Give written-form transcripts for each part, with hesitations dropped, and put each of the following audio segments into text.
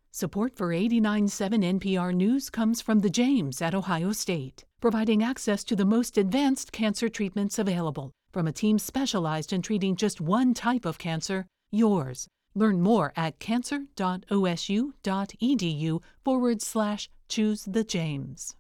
Support for 89.7 NPR News comes from the James at Ohio State, providing access to the most advanced cancer treatments available from a team specialized in treating just one type of cancer, yours. Learn more at cancer.osu.edu/choose-the-James.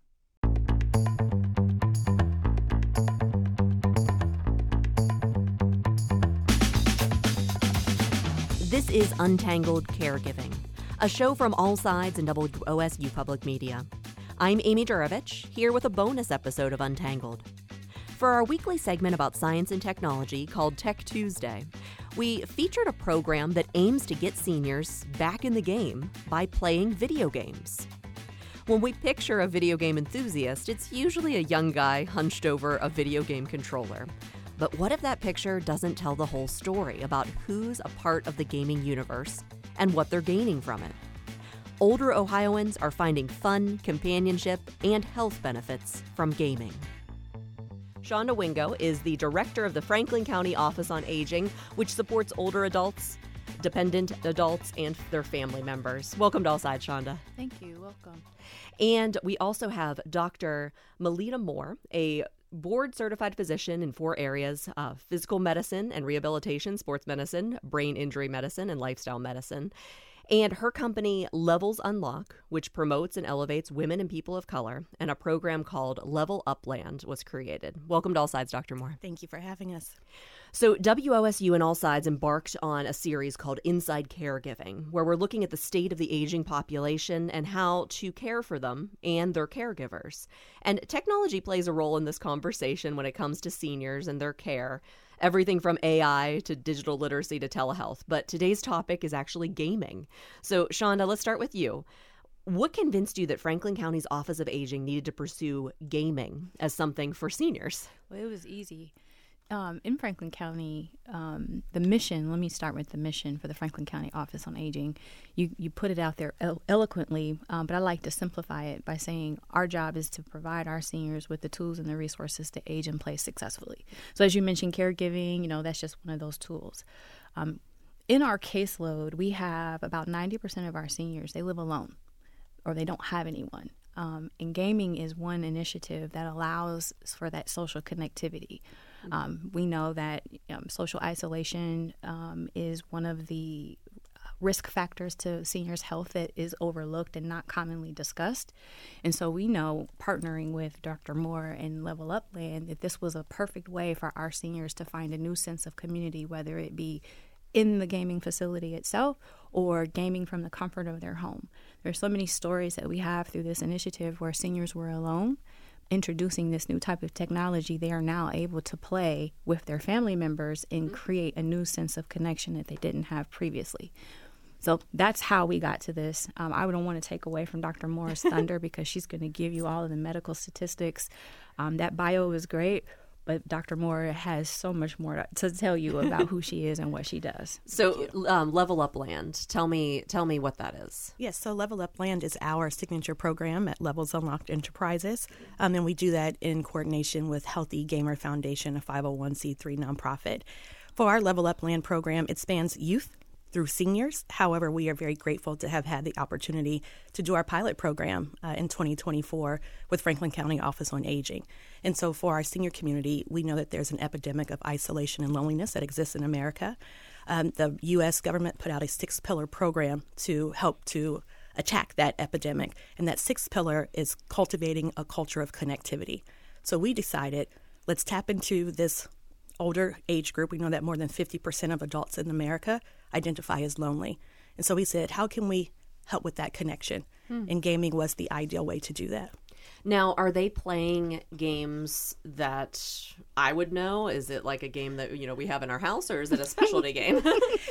This is Untangled Caregiving, a show from all sides in WOSU Public Media. I'm Amy Juravich, here with a bonus episode of Untangled. For our weekly segment about science and technology called Tech Tuesday, we featured a program that aims to get seniors back in the game by playing video games. When we picture a video game enthusiast, it's usually a young guy hunched over a video game controller. But what if that picture doesn't tell the whole story about who's a part of the gaming universe and what they're gaining from it? Older Ohioans are finding fun, companionship, and health benefits from gaming. Shonda Wingo is the director of the Franklin County Office on Aging, which supports older adults, dependent adults, and their family members. Welcome to All Sides, Shonda. Thank you. Welcome. And we also have Dr. Melita Moore, a board-certified physician in 4 areas: physical medicine and rehabilitation, sports medicine, brain injury medicine, and lifestyle medicine. And her company, Levels Unlock, which promotes and elevates women and people of color, and a program called Level Upland was created. Welcome to All Sides, Dr. Moore. Thank you for having us. So WOSU and All Sides embarked on a series called Inside Caregiving, where we're looking at the state of the aging population and how to care for them and their caregivers. And technology plays a role in this conversation when it comes to seniors and their care. Everything from AI to digital literacy to telehealth. But today's topic is actually gaming. So, Shonda, let's start with you. What convinced you that Franklin County's Office of Aging needed to pursue gaming as something for seniors? Well, it was easy. In Franklin County, the mission, let me start with the mission for the Franklin County Office on Aging. You put it out there eloquently, but I like to simplify it by saying our job is to provide our seniors with the tools and the resources to age and play successfully. So as you mentioned, caregiving, that's just one of those tools. In our caseload, we have about 90% of our seniors, they live alone or they don't have anyone. And gaming is one initiative that allows for that social connectivity. We know that social isolation is one of the risk factors to seniors' health that is overlooked and not commonly discussed. And so we know, partnering with Dr. Moore and Level Upland, that this was a perfect way for our seniors to find a new sense of community, whether it be in the gaming facility itself or gaming from the comfort of their home. There's so many stories that we have through this initiative where seniors were alone. Introducing this new type of technology, they are now able to play with their family members and create a new sense of connection that they didn't have previously. So that's how we got to this. I don't want to take away from Dr. Moore's thunder because she's going to give you all of the medical statistics. That bio is great, but Dr. Moore has so much more to tell you about who she is and what she does. So Level Upland, tell me what that is. Yes, so Level Upland is our signature program at Levels Unlocked Enterprises, and we do that in coordination with Healthy Gamer Foundation, a 501c3 nonprofit. For our Level Upland program, it spans youth through seniors. However, we are very grateful to have had the opportunity to do our pilot program in 2024 with Franklin County Office on Aging. And so for our senior community, we know that there's an epidemic of isolation and loneliness that exists in America. The U.S. government put out a 6-pillar program to help to attack that epidemic. And that 6th pillar is cultivating a culture of connectivity. So we decided, let's tap into this older age group. We know that more than 50% of adults in America identify as lonely. And so we said, how can we help with that connection? And gaming was the ideal way to do that. Now, are they playing games that I would know? Is it like a game that, we have in our house, or is it a specialty game?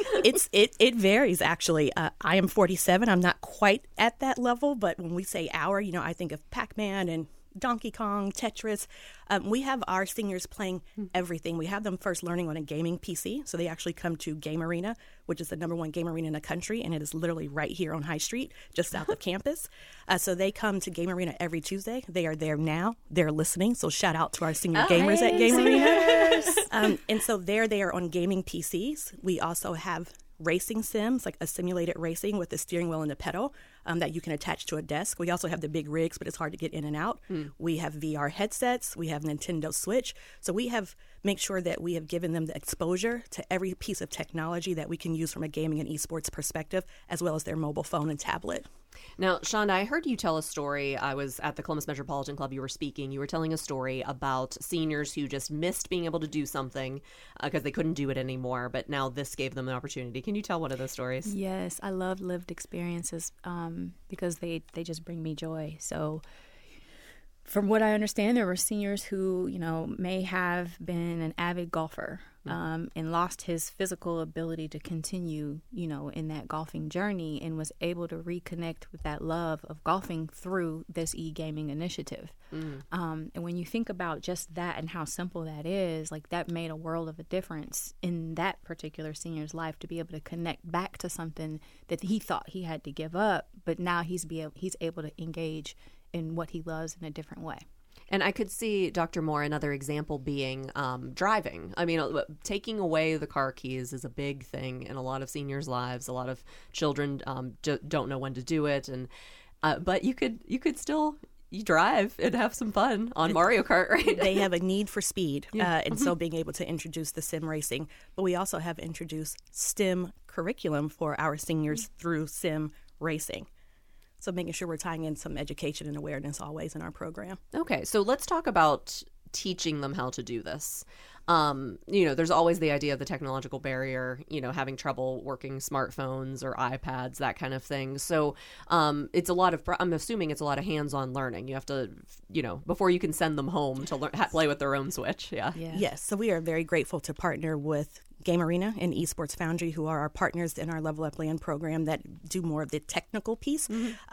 It varies, actually. I am 47. I'm not quite at that level, but when we say our, I think of Pac-Man and Donkey Kong, Tetris. We have our seniors playing everything. We have them first learning on a gaming PC. So they actually come to Game Arena, which is the #1 game arena in the country, and it is literally right here on High Street, just south of campus. So they come to Game Arena every Tuesday. They are there now. They're listening. So shout out to our senior gamers at Game Arena. And so they're there on gaming PCs. We also have racing sims, like a simulated racing with the steering wheel and the pedal that you can attach to a desk. We also have the big rigs, but it's hard to get in and out. We have VR headsets. We have Nintendo Switch. So we have make sure that we have given them the exposure to every piece of technology that we can use from a gaming and esports perspective, as well as their mobile phone and tablet. Now, Shonda, I heard you tell a story. I was at the Columbus Metropolitan Club. You were speaking. You were telling a story about seniors who just missed being able to do something because they couldn't do it anymore, but now this gave them an opportunity. Can you tell one of those stories? Yes, I love lived experiences because they just bring me joy. So from what I understand, there were seniors who, may have been an avid golfer and lost his physical ability to continue, in that golfing journey, and was able to reconnect with that love of golfing through this e-gaming initiative. And when you think about just that and how simple that is, like that made a world of a difference in that particular senior's life to be able to connect back to something that he thought he had to give up, but now he's able to engage in what he loves in a different way. And I could see, Dr. Moore, another example being driving. I mean, taking away the car keys is a big thing in a lot of seniors' lives. A lot of children don't know when to do it, and but you could still drive and have some fun on Mario Kart, right? They have a need for speed, and so being able to introduce the sim racing. But we also have introduced STEM curriculum for our seniors through sim racing. So making sure we're tying in some education and awareness always in our program. Okay, so let's talk about teaching them how to do this. There's always the idea of the technological barrier, having trouble working smartphones or iPads, that kind of thing. So it's I'm assuming it's a lot of hands-on learning. You have to, before you can send them home to play with their own Switch. Yeah. Yes, so we are very grateful to partner with Game Arena and Esports Foundry, who are our partners in our Level Up Land program that do more of the technical piece.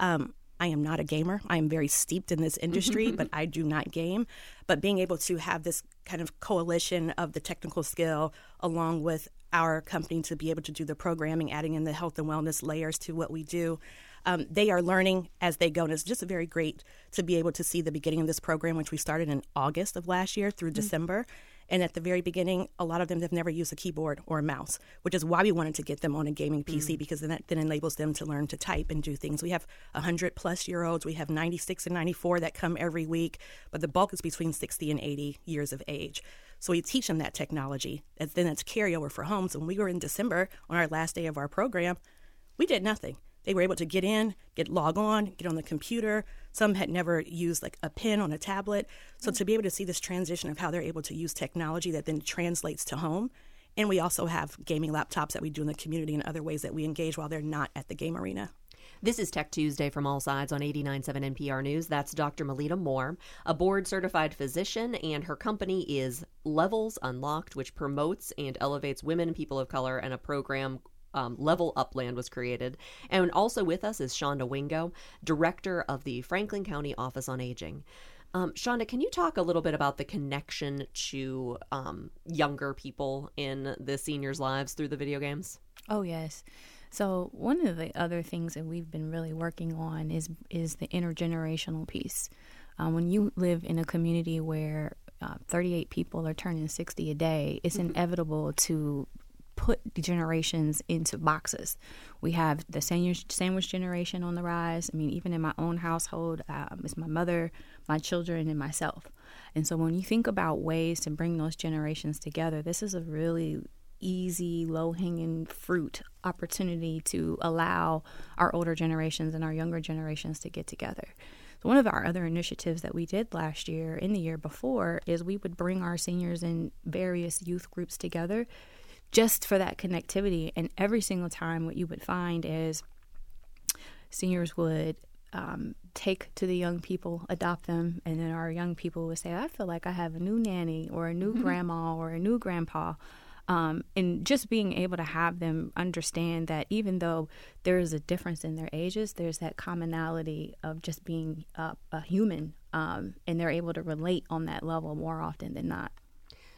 I am not a gamer. I am very steeped in this industry, but I do not game. But being able to have this kind of coalition of the technical skill along with our company to be able to do the programming, adding in the health and wellness layers to what we do, they are learning as they go. And it's just very great to be able to see the beginning of this program, which we started in August of last year through December. And at the very beginning, a lot of them have never used a keyboard or a mouse, which is why we wanted to get them on a gaming PC, because then that then enables them to learn to type and do things. We have 100-plus-year-olds. We have 96 and 94 that come every week, but the bulk is between 60 and 80 years of age. So we teach them that technology. And then it's carryover for home. So when we were in December on our last day of our program, we did nothing. They were able to log on, get on the computer. Some had never used like a pen on a tablet. So to be able to see this transition of how they're able to use technology that then translates to home. And we also have gaming laptops that we do in the community and other ways that we engage while they're not at the game arena. This is Tech Tuesday from All Sides on 89.7 NPR News. That's Dr. Melita Moore, a board-certified physician, and her company is Levels Unlocked, which promotes and elevates women and people of color, and a program Level Up Land was created. And also with us is Shonda Wingo, director of the Franklin County Office on Aging. Shonda, can you talk a little bit about the connection to younger people in the seniors' lives through the video games? Oh, yes. So one of the other things that we've been really working on is the intergenerational piece. When you live in a community where 38 people are turning 60 a day, it's inevitable to put the generations into boxes. We have the sandwich generation on the rise. I mean, even in my own household, it's my mother, my children, and myself. And so when you think about ways to bring those generations together, this is a really easy, low-hanging fruit opportunity to allow our older generations and our younger generations to get together. So one of our other initiatives that we did last year and the year before is we would bring our seniors and various youth groups together just for that connectivity. And every single time what you would find is seniors would take to the young people, adopt them, and then our young people would say, I feel like I have a new nanny or a new grandma or a new grandpa. And just being able to have them understand that even though there is a difference in their ages, there's that commonality of just being a human, and they're able to relate on that level more often than not.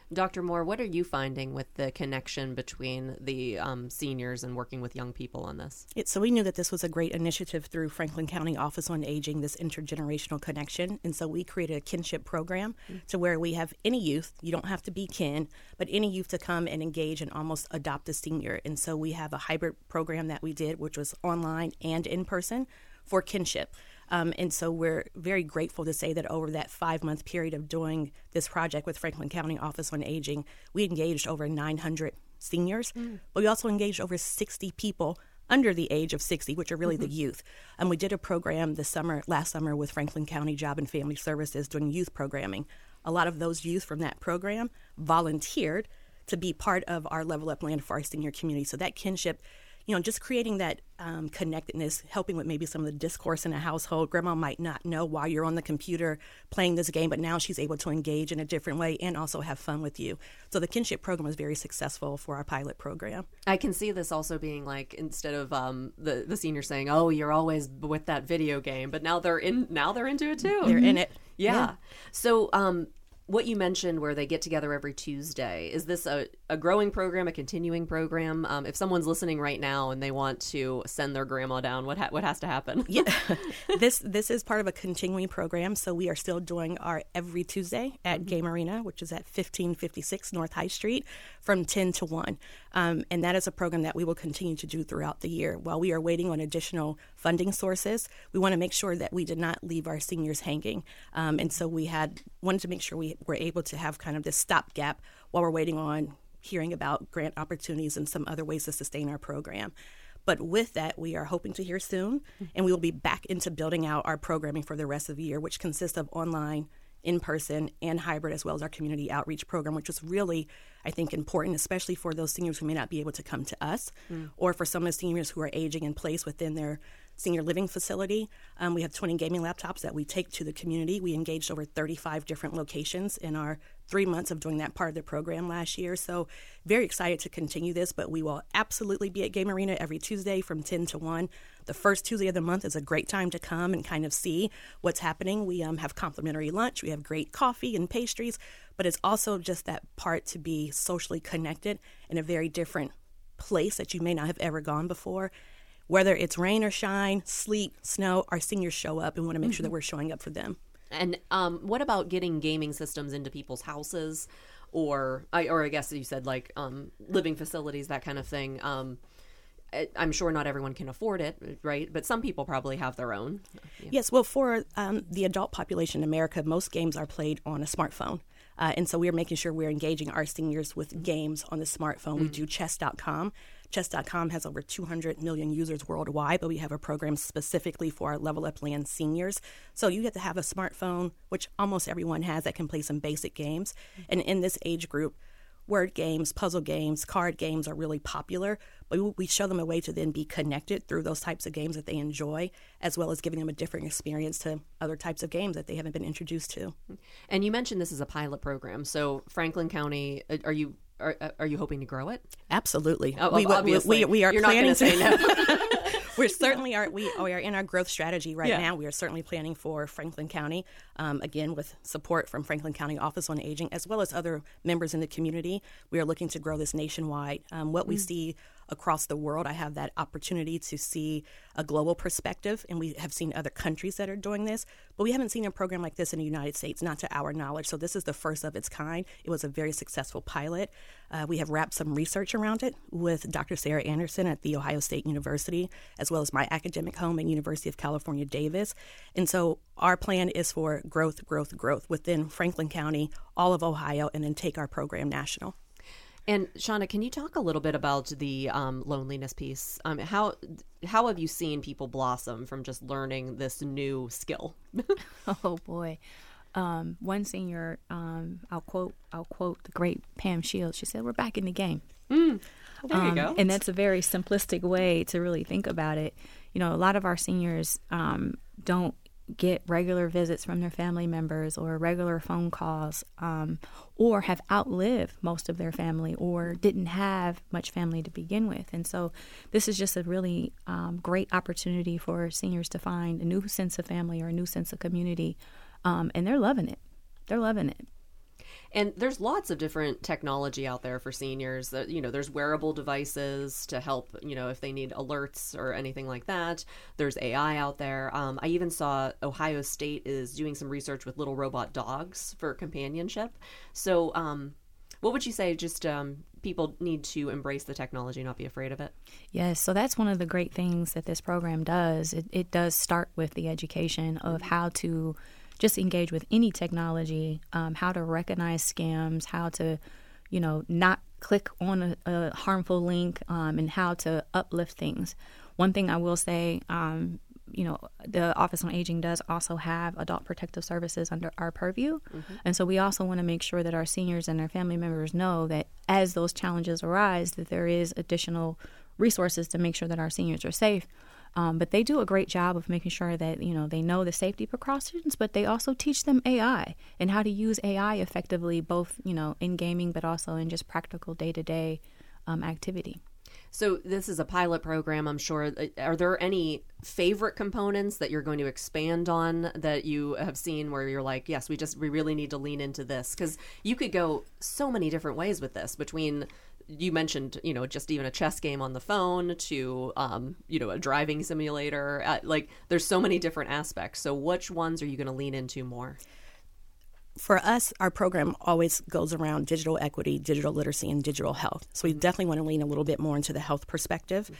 Dr. Moore, what are you finding with the connection between the seniors and working with young people on this? So we knew that this was a great initiative through Franklin County Office on Aging, this intergenerational connection. And so we created a kinship program to where we have any youth, you don't have to be kin, but any youth to come and engage and almost adopt a senior. And so we have a hybrid program that we did, which was online and in person for kinship. And so we're very grateful to say that over that 5-month period of doing this project with Franklin County Office on Aging, we engaged over 900 seniors, but we also engaged over 60 people under the age of 60, which are really the youth. We did a program last summer with Franklin County Job and Family Services doing youth programming. A lot of those youth from that program volunteered to be part of our Level Up Land for our senior community. So that kinship, just creating that connectedness, helping with maybe some of the discourse in a household. Grandma might not know why you're on the computer playing this game, but now she's able to engage in a different way and also have fun with you. So the kinship program was very successful for our pilot program. I can see this also being like, instead of the senior saying, "Oh, you're always with that video game," but now they're into it too. They're in it. Yeah. So what you mentioned where they get together every Tuesday, is this a growing program, a continuing program? If someone's listening right now and they want to send their grandma down, what has to happen? Yeah, this is part of a continuing program. So we are still doing our every Tuesday at Game Arena, which is at 1556 North High Street from 10 to 1. And that is a program that we will continue to do throughout the year. While we are waiting on additional funding sources, we want to make sure that we did not leave our seniors hanging. And so we wanted to make sure we were able to have kind of this stopgap while we're waiting on hearing about grant opportunities and some other ways to sustain our program. But with that, we are hoping to hear soon, and we will be back into building out our programming for the rest of the year, which consists of online, in-person, and hybrid, as well as our community outreach program, which is really, I think, important, especially for those seniors who may not be able to come to us, or for some of the seniors who are aging in place within their senior living facility. We have 20 gaming laptops that we take to the community. We engaged over 35 different locations in our 3 months of doing that part of the program last year. So very excited to continue this, but we will absolutely be at Game Arena every Tuesday from 10 to 1. The first Tuesday of the month is a great time to come and kind of see what's happening. We have complimentary lunch. We have great coffee and pastries, but it's also just that part to be socially connected in a very different place that you may not have ever gone before. Whether it's rain or shine, sleet, snow, our seniors show up, and we want to make sure that we're showing up for them. And what about getting gaming systems into people's houses, or I guess you said like living facilities, that kind of thing? I'm sure not everyone can afford it, right? But some people probably have their own. Yeah. Yes, well, for the adult population in America, most games are played on a smartphone. And so we're making sure we're engaging our seniors with games on the smartphone. We do chess.com. Chess.com has over 200 million users worldwide, but we have a program specifically for our Level Up Land seniors. So you get to have a smartphone, which almost everyone has, that can play some basic games. And in this age group, word games, puzzle games, card games are really popular, but we show them a way to then be connected through those types of games that they enjoy, as well as giving them a different experience to other types of games that they haven't been introduced to. And you mentioned this is a pilot program. So Franklin County, are you hoping to grow it? Absolutely. Obviously. We are You're planning not going to say no. We are in our growth strategy right now. We are certainly planning for Franklin County, again, with support from Franklin County Office on Aging, as well as other members in the community. We are looking to grow this nationwide. What we see across the world, I have that opportunity to see a global perspective, and we have seen other countries that are doing this, but we haven't seen a program like this in the United States, not to our knowledge. So this is the first of its kind. It was a very successful pilot. We have wrapped some research around it with Dr. Sarah Anderson at The Ohio State University, as well as my academic home at University of California, Davis. And so our plan is for growth within Franklin County, all of Ohio, and then take our program national. And Shauna, can you talk a little bit about the loneliness piece? How have you seen people blossom from just learning this new skill? Oh boy, one senior, I'll quote the great Pam Shields. She said, "We're back in the game." There you go. And that's a very simplistic way to really think about it. You know, a lot of our seniors don't get regular visits from their family members or regular phone calls, or have outlived most of their family or didn't have much family to begin with. And so this is just a really great opportunity for seniors to find a new sense of family or a new sense of community, and they're loving it. They're loving it. And there's lots of different technology out there for seniors. That, there's wearable devices to help, if they need alerts or anything like that. There's AI out there. I even saw Ohio State is doing some research with little robot dogs for companionship. So what would you say just people need to embrace the technology, not be afraid of it? Yes, so that's one of the great things that this program does. It does start with the education of how to just engage with any technology, how to recognize scams, how to, not click on a harmful link, and how to uplift things. One thing I will say, the Office on Aging does also have adult protective services under our purview. Mm-hmm. And so we also want to make sure that our seniors and their family members know that as those challenges arise, that there is additional resources to make sure that our seniors are safe. But they do a great job of making sure that, they know the safety precautions, but they also teach them AI and how to use AI effectively, both, in gaming, but also in just practical day-to-day activity. So this is a pilot program, I'm sure. Are there any favorite components that you're going to expand on that you have seen where you're like, yes, we really need to lean into this? Because you could go so many different ways with this, between, you mentioned, just even a chess game on the phone to, a driving simulator. There's so many different aspects. So which ones are you going to lean into more? For us, our program always goes around digital equity, digital literacy, and digital health. So we definitely want to lean a little bit more into the health perspective.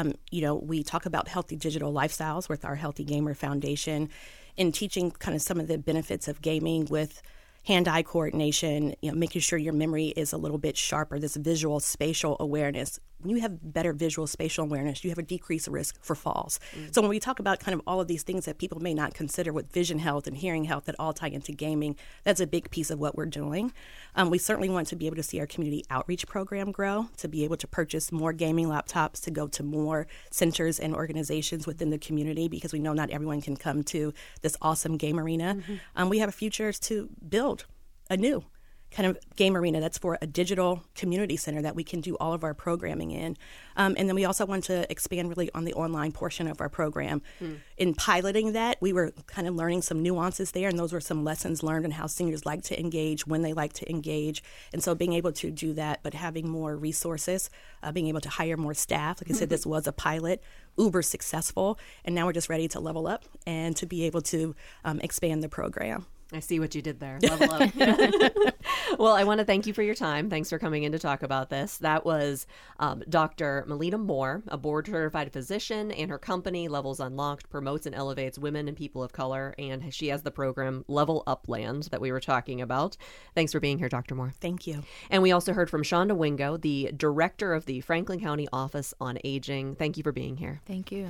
We talk about healthy digital lifestyles with our Healthy Gamer Foundation, and teaching kind of some of the benefits of gaming with hand-eye coordination, making sure your memory is a little bit sharper, this visual spatial awareness. When you have better visual spatial awareness, you have a decreased risk for falls. Mm-hmm. So when we talk about kind of all of these things that people may not consider with vision health and hearing health that all tie into gaming, that's a big piece of what we're doing. We certainly want to be able to see our community outreach program grow, to be able to purchase more gaming laptops, to go to more centers and organizations within the community, because we know not everyone can come to this awesome game arena. Mm-hmm. We have a future to build a new kind of game arena that's for a digital community center that we can do all of our programming in. And then we also want to expand really on the online portion of our program. In piloting that, we were kind of learning some nuances there, and those were some lessons learned on how seniors like to engage, when they like to engage. And so being able to do that, but having more resources, being able to hire more staff. Like I said, this was a pilot, uber successful, and now we're just ready to level up and to be able to expand the program. I see what you did there. Level up. Well, I want to thank you for your time. Thanks for coming in to talk about this. That was Dr. Melina Moore, a board-certified physician, and her company, Levels Unlocked, promotes and elevates women and people of color, and she has the program Level Upland that we were talking about. Thanks for being here, Dr. Moore. Thank you. And we also heard from Shonda Wingo, the director of the Franklin County Office on Aging. Thank you for being here. Thank you.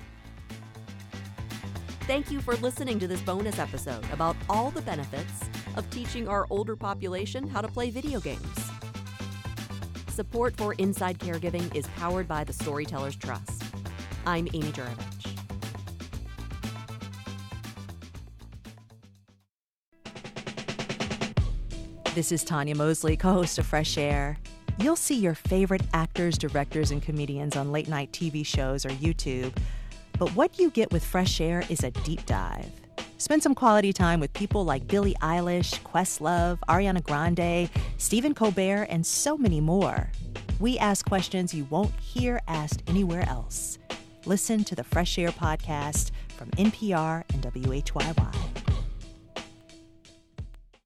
Thank you for listening to this bonus episode about all the benefits of teaching our older population how to play video games. Support for Inside Caregiving is powered by the Storytellers Trust. I'm Amy Juravich. This is Tanya Mosley, co-host of Fresh Air. You'll see your favorite actors, directors, and comedians on late-night TV shows or YouTube. But what you get with Fresh Air is a deep dive. Spend some quality time with people like Billie Eilish, Questlove, Ariana Grande, Stephen Colbert, and so many more. We ask questions you won't hear asked anywhere else. Listen to the Fresh Air podcast from NPR and WHYY.